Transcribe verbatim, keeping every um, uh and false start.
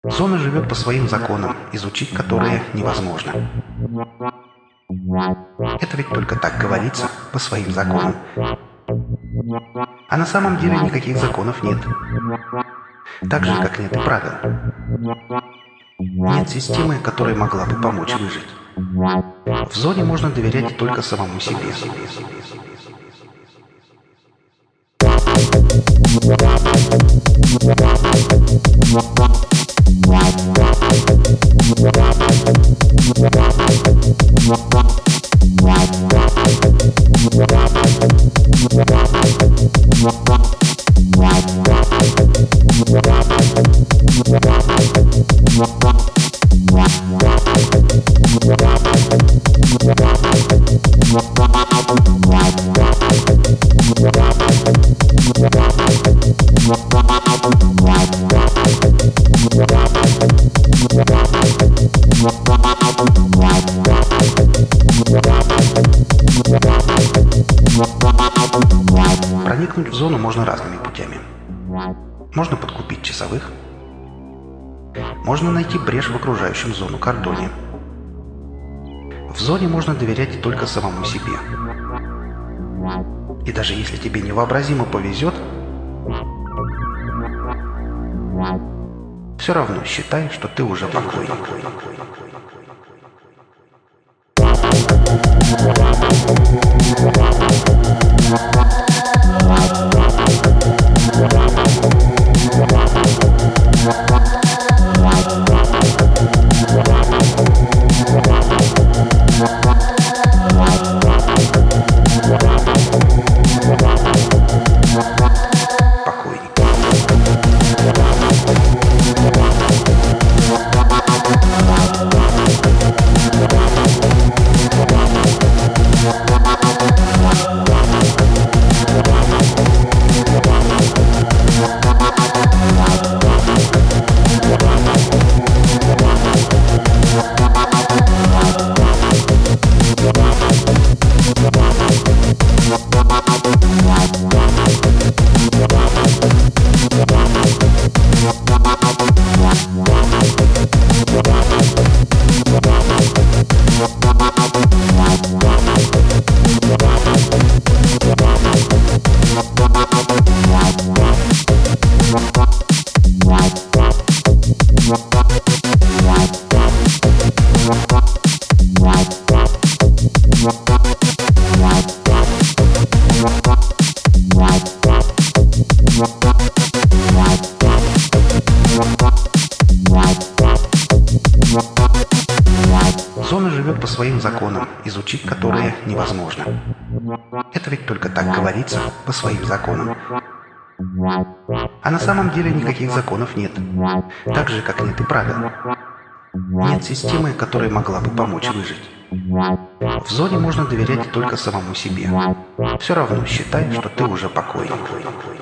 Зона живет по своим законам, изучить которые невозможно. Это ведь только так говорится, по своим законам. А на самом деле никаких законов нет. Так же, как нет и правил. Нет системы, которая могла бы помочь выжить. В зоне можно доверять только самому себе. Проникнуть в зону можно разными путями. Можно подкупить часовых. Можно найти брешь в окружающем зону кордоне. В зоне можно доверять только самому себе. И даже если тебе невообразимо повезет, все равно считай, что ты уже покойник. Зона живет по своим законам, изучить которые невозможно. Это ведь только так говорится, по своим законам. А на самом деле никаких законов нет. Так же, как нет и правил. Нет системы, которая могла бы помочь выжить. В зоне можно доверять только самому себе. Все равно считай, что ты уже покойник.